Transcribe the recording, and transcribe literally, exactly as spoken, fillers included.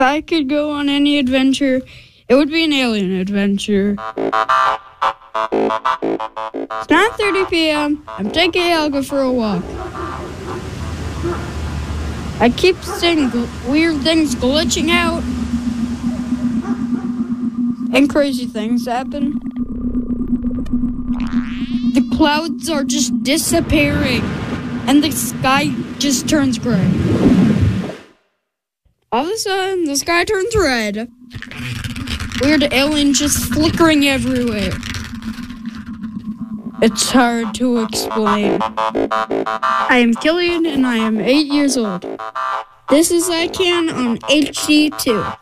I could go on any adventure, it would be an alien adventure. It's nine thirty p.m. I'm taking Helga for a walk. I keep seeing gl- weird things glitching out. And crazy things happen. The clouds are just disappearing. And the sky just turns gray. All of a sudden, the sky turns red. Weird aliens just flickering everywhere. It's hard to explain. I am Killian, and I am eight years old. This is I Can on H D two.